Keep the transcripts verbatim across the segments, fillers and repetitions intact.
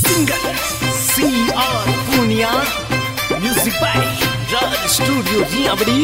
Singer C R Poonia, music by Raj studio Riyabadi.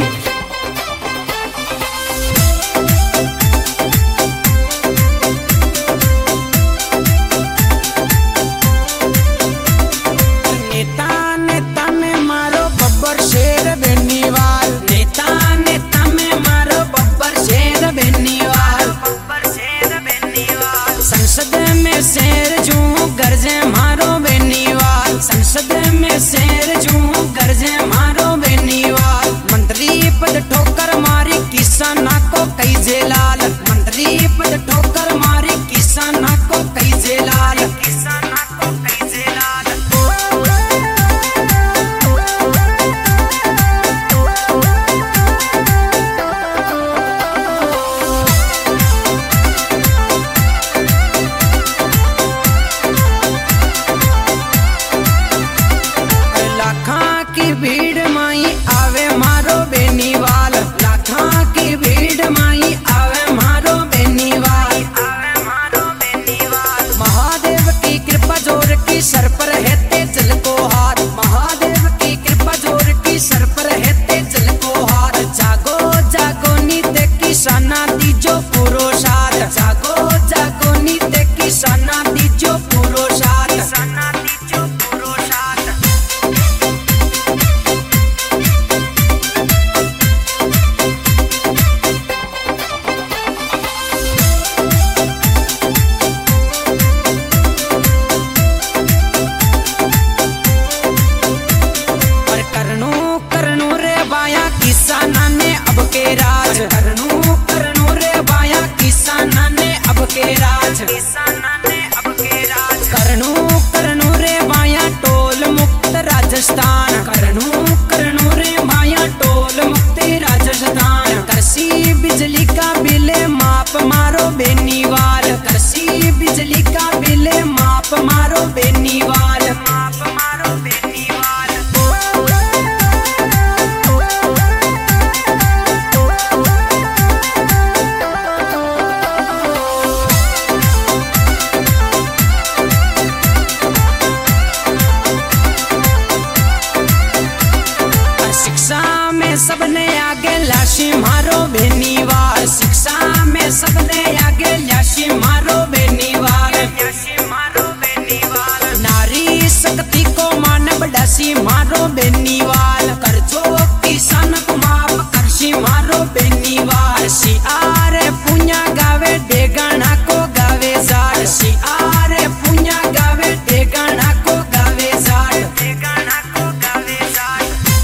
संसद में शेर जू गरजे मारो बेनीवाल, संसद में शेर जू गरजे मारो बेनीवाल। मंत्री पद ठोकर मारी किसाना को कई जेलाल, मंत्री पद ठोकर मारी किसाना को कई जेलाल, किसाना को कई जेलाल। की भीड़ माई आवे मारो बेनीवाल, लाखा की भीड़ माई आवे मारो बेनीवाल, आवे मारो बेनीवाल। महादेव की कृपा जोर की सर पर है तेजल को हाथ, महादेव की कृपा जोर की सर पर है तेजल को हाथ। जागो जागो नीते किसाना दीजो पूरो साथ, जागो जागो नीते किसाना दीजो पूरो साथ, किसाना दीजो पूरो साथ। किसाना ने अब के राज करनू करनू रे बाया, किसाना ने अब के राज, किसाना ने अब के राज करनू करनू रे बाया। टोल मुक्त राजस्थान करनू करनू रे बाया, टोल मुक्त राजस्थान। कृषि बिजली का बिल माप मारो बेनीवाल, कृषि बिजली का बिल माप मारो बेनीवाल, माप मारो बेनीवाल। सबने आगे लाशी मारो बेनीवाल, शिक्षा में सबने आगे लाशी मारो बेनीवाल, लाशी मारो बेनीवाल। नारी शक्ति को मानव डासी मारो बेनीवाल, कर्जो किसान को माफ करसी मारो बेनीवाल। सी आरे पुण्या गावे डेगाना को गावे जार, सी आरे पुण्या गावे डेगाना को गावे जार, डेगाना को गावे जार।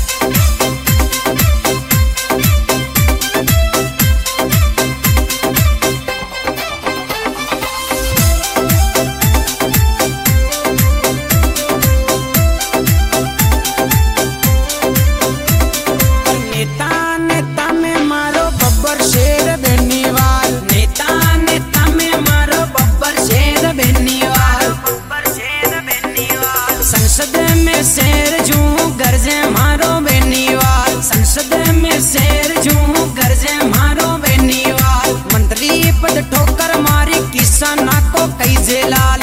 संसद में शेर जू गरजे मारो बेनीवाल, संसद में शेर जू गरजे मारो बेनीवाल। मंत्री पद ठोकर मारी किसाना को कई जेलाल।